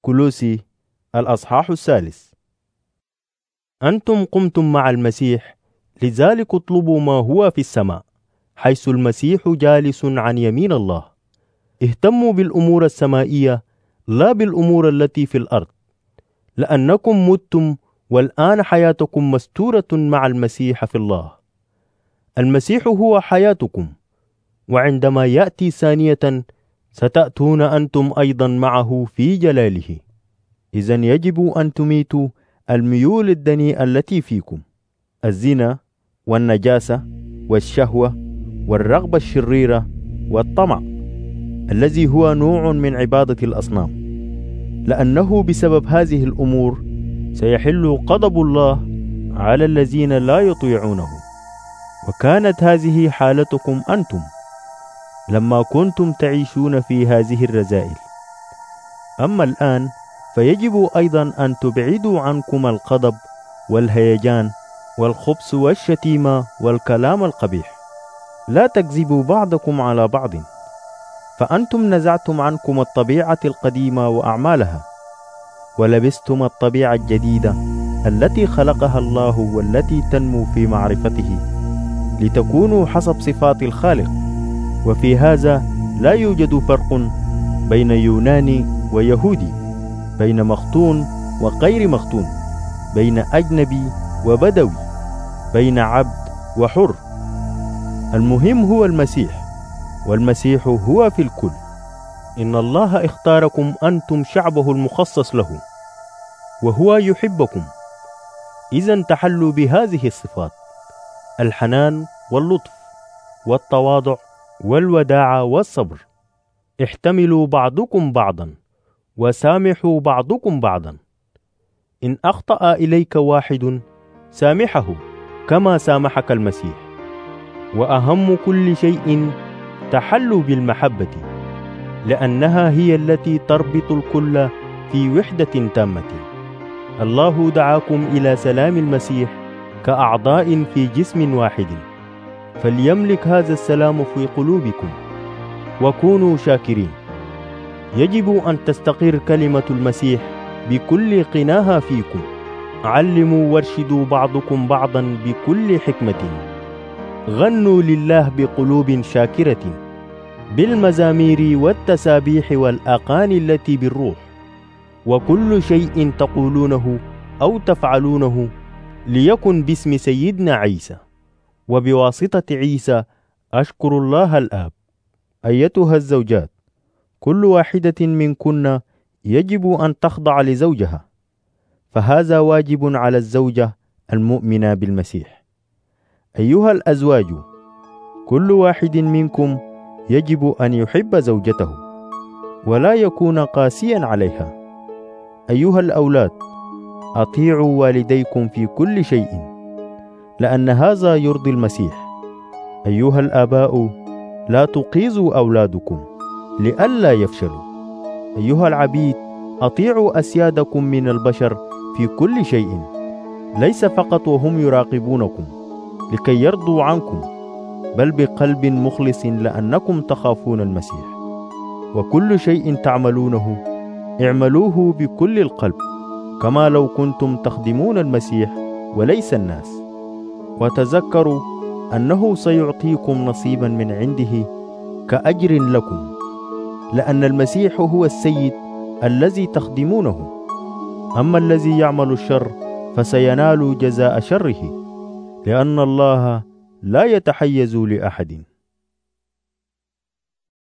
كولوسي الأصحاح 3. أنتم قمتم مع المسيح، لذلك اطلبوا ما هو في السماء، حيث المسيح جالس عن يمين الله. اهتموا بالأمور السمائية لا بالأمور التي في الأرض، لأنكم متم والآن حياتكم مستورة مع المسيح في الله. المسيح هو حياتكم، وعندما يأتي ثانية ستأتون أنتم أيضا معه في جلاله. إذن يجب أن تميتوا الميول الدنيئة التي فيكم، الزنا والنجاسة والشهوة والرغبة الشريرة والطمع، الذي هو نوع من عبادة الأصنام، لأنه بسبب هذه الأمور سيحل غضب الله على الذين لا يطيعونه. وكانت هذه حالتكم أنتم لما كنتم تعيشون في هذه الرذائل. أما الآن فيجب أيضا أن تبعدوا عنكم الغضب والهيجان والخبث والشتيمة والكلام القبيح. لا تكذبوا بعضكم على بعض، فأنتم نزعتم عنكم الطبيعة القديمة وأعمالها، ولبستم الطبيعة الجديدة التي خلقها الله والتي تنمو في معرفته، لتكونوا حسب صفات الخالق. وفي هذا لا يوجد فرق بين يوناني ويهودي، بين مختون وغير مختون، بين أجنبي وبدوي، بين عبد وحر. المهم هو المسيح، والمسيح هو في الكل. إن الله اختاركم أنتم شعبه المخصص له، وهو يحبكم. إذن تحلوا بهذه الصفات: الحنان واللطف والتواضع والوداعة والصبر. احتملوا بعضكم بعضا، وسامحوا بعضكم بعضا. إن أخطأ إليك واحد سامحه كما سامحك المسيح. وأهم كل شيء تحلوا بالمحبة، لأنها هي التي تربط الكل في وحدة تامة. الله دعاكم إلى سلام المسيح كأعضاء في جسم واحد، فليملك هذا السلام في قلوبكم، وكونوا شاكرين. يجب أن تستقر كلمة المسيح بكل قناها فيكم. علموا وارشدوا بعضكم بعضا بكل حكمة. غنوا لله بقلوب شاكرة، بالمزامير والتسابيح والأغاني التي بالروح. وكل شيء تقولونه أو تفعلونه ليكن باسم سيدنا عيسى، وبواسطة عيسى أشكر الله الآب. أيتها الزوجات، كل واحدة منكن يجب أن تخضع لزوجها، فهذا واجب على الزوجة المؤمنة بالمسيح. أيها الأزواج، كل واحد منكم يجب أن يحب زوجته ولا يكون قاسيا عليها. أيها الأولاد، أطيعوا والديكم في كل شيء، لأن هذا يرضي المسيح. أيها الآباء، لا تقيزوا أولادكم لئلا يفشلوا. أيها العبيد، أطيعوا أسيادكم من البشر في كل شيء، ليس فقط وهم يراقبونكم لكي يرضوا عنكم، بل بقلب مخلص، لأنكم تخافون المسيح. وكل شيء تعملونه اعملوه بكل القلب، كما لو كنتم تخدمون المسيح وليس الناس. وتذكروا أنه سيعطيكم نصيبا من عنده كأجر لكم، لأن المسيح هو السيد الذي تخدمونه. أما الذي يعمل الشر فسينال جزاء شره، لأن الله لا يتحيز لأحد.